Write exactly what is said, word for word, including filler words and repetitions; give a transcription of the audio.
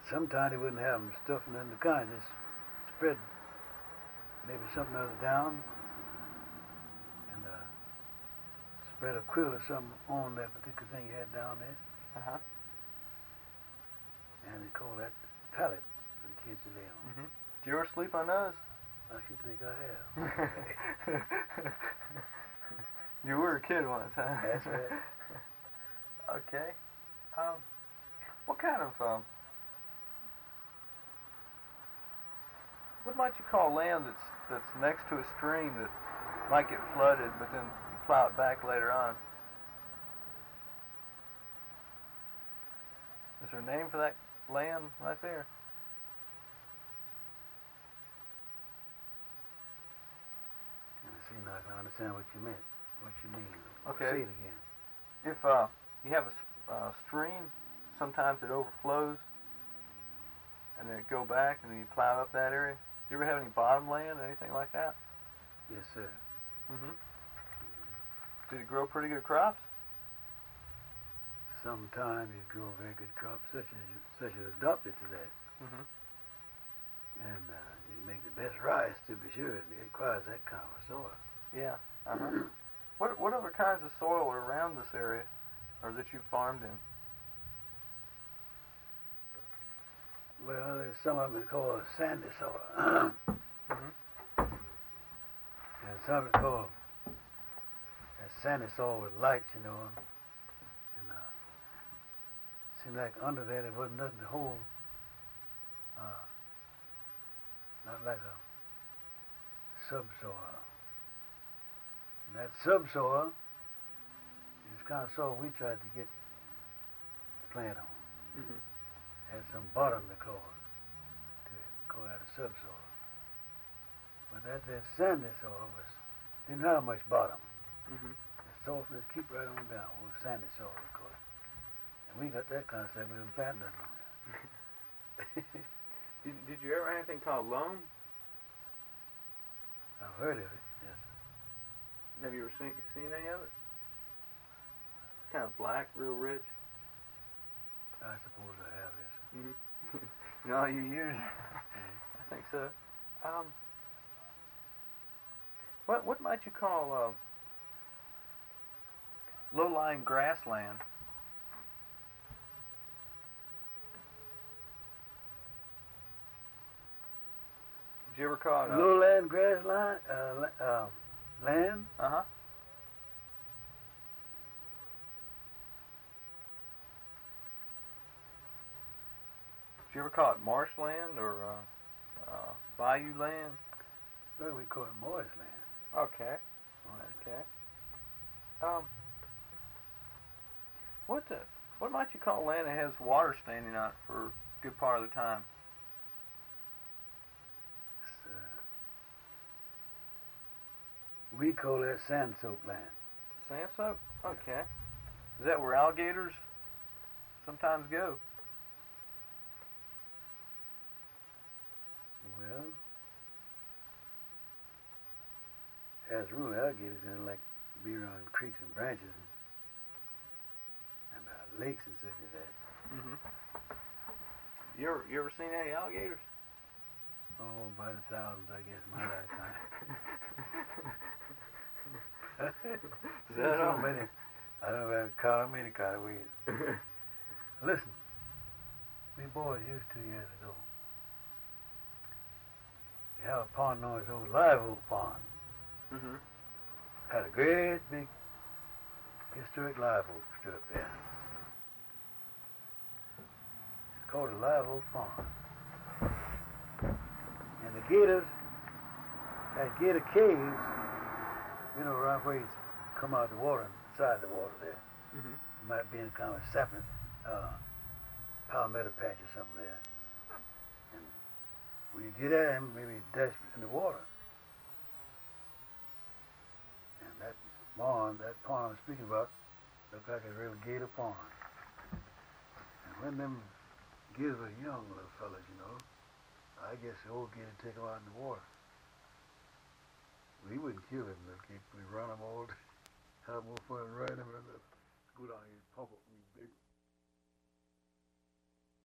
Sometimes they wouldn't have them stuffing in the kind, just spread maybe something other down and uh, spread a quilt or something on that particular thing you had down there. Uh-huh. And they call that pallet for the kids to lay on. Mm-hmm. Did you ever sleep on those? I should think I have. You were a kid once, huh? That's right. Okay. Um, what kind of, um, what might you call land that's that's next to a stream that might get flooded, but then you plow it back later on? Is there a name for that land right there? See, now I can understand what you meant. What you mean. Okay. Say it again. If uh, you have a s- uh, stream, sometimes it overflows, and then it go back, and then you plow up that area. Do you ever have any bottom land, anything like that? Yes, sir. Mm-hmm. Did it grow pretty good crops? Sometimes you grow a very good crop, such as you, such as adopted to that. Mm-hmm. And uh, you make the best rice, to be sure. It requires that kind of soil. Yeah. Uh-huh. What what other kinds of soil are around this area, or that you farmed in? Well, there's some of them called sandy soil. Mm-hmm. And some of it called that sandy soil with lights, you know. And uh, seemed like under there there wasn't nothing to hold. Uh, not like a subsoil. And that subsoil is the kind of soil we tried to get the plant on. Mm-hmm. Had some bottom to call it, to call that a subsoil. But that there sandy soil was didn't have much bottom. Mm-hmm. The soil just keep right on down, old sandy soil we call it. And we got that kind of stuff, we didn't plant nothing on it. Did Did you ever have anything called loam? I've heard of it, yes. Have you ever seen seen any of it? It's kind of black, real rich. I suppose I have, yes. Mm-hmm. You know, you use. I think so. Um, what what might you call uh, low-lying grassland? Did you ever call it? Uh, Lowland grassland, uh, la- uh, land? uh huh. Did you ever call it marshland or uh, uh, bayou land? Well, we call it moist land. Okay. Moist Okay. Um, what the, what might you call land that has water standing on it for a good part of the time? Uh, we call that sand soaked land. Sand soak? Okay. Is that where alligators sometimes go? Well, as a rule, alligators don't like to be around creeks and branches and, and uh, lakes and such as that. Mm-hmm. You ever you ever seen any alligators? Oh, by the thousands, I guess, my lifetime. Is that so all? many. I don't know if I count how many kind of ways. Listen, we boys used two years ago. We have a pond known as Old Live Oak Pond. Mm-hmm. Had a great big historic live oak stood up there. It's called a live oak pond. And the gators had gator caves, you know, right where you come out of the water, inside the water there. Mm-hmm. It might be in a kind of sapling, uh, palmetto patch or something there. And when you get at him, maybe dash in the water. And that pond, that pond I'm speaking about, looked like a real gator pond. And when them gators were young little fellas, you know, I guess the old gator take them out in the water. We wouldn't kill them, if we run them all, have more fun running them, and go down here and pump them.